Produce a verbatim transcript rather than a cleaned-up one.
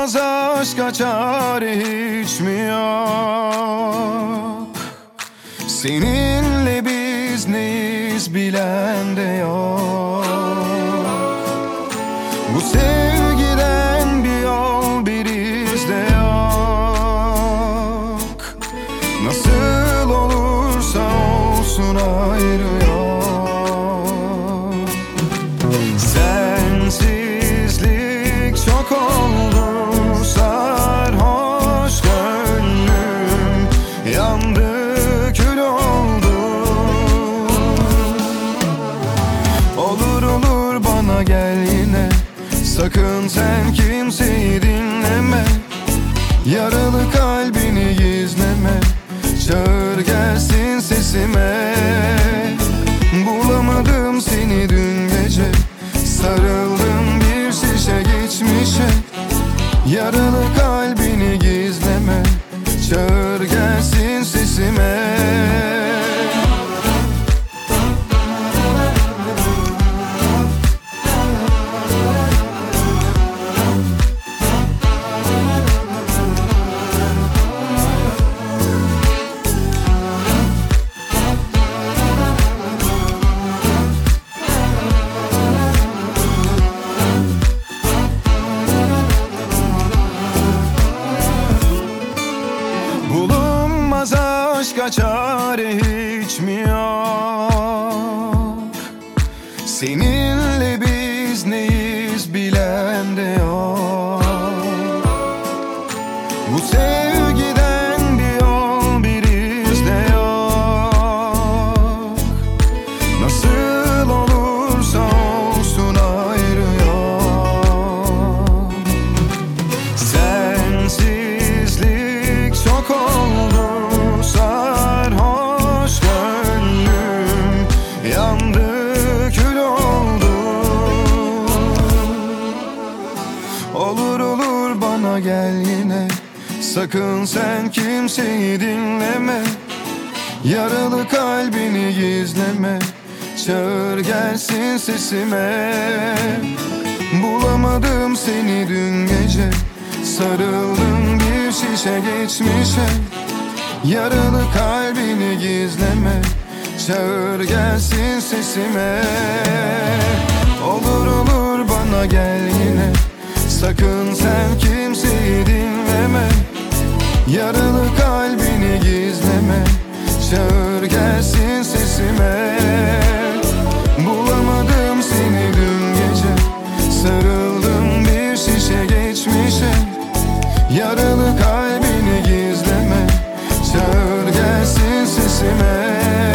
Bulunmaz aşka çare hiç mi yok? Seninle biz neyiz bilen de yok. Bu sevgiden bir yol bir iz de yok. Nasıl olursa olsun ayrı yok. Sensizlik çok oldu, sarhoş gönlüm yandı, kül oldu. Olur olur bana gel yine, sakın sen kimseyi dinleme. Yaralı kalbini gizleme, çağır gelsin sesime. Bulamadım seni dün gece, sarıldım bir şişe geçmişe. Yaralı kalbini gizleme, çağır gelsin sesime. Bulunmaz aşka çare hiç mi yok? Seninle biz neyiz bilen de yok. Bu sevgiden bir yol bir iz de yok. Nasıl olursa olsun ayrı yok. Sensizlik çok oldu, sarhoş gönlüm yandı, kül oldu. Olur olur bana gel yine, sakın sen kimseyi dinleme. Yaralı kalbini gizleme, çağır gelsin sesime. Bulamadım seni dün gece, sarıldım bir şişe geçmişe. Yaralı kalbini gizleme, çağır gelsin sesime. Olur olur bana gel yine, sakın sen kimseyi dinleme. Yaralı kalbini gizleme, çağır gelsin sesime. Bulamadım seni dün gece, sarıldım bir şişe geçmişe. Yaralı kalbini gizleme, çağır gelsin sesime.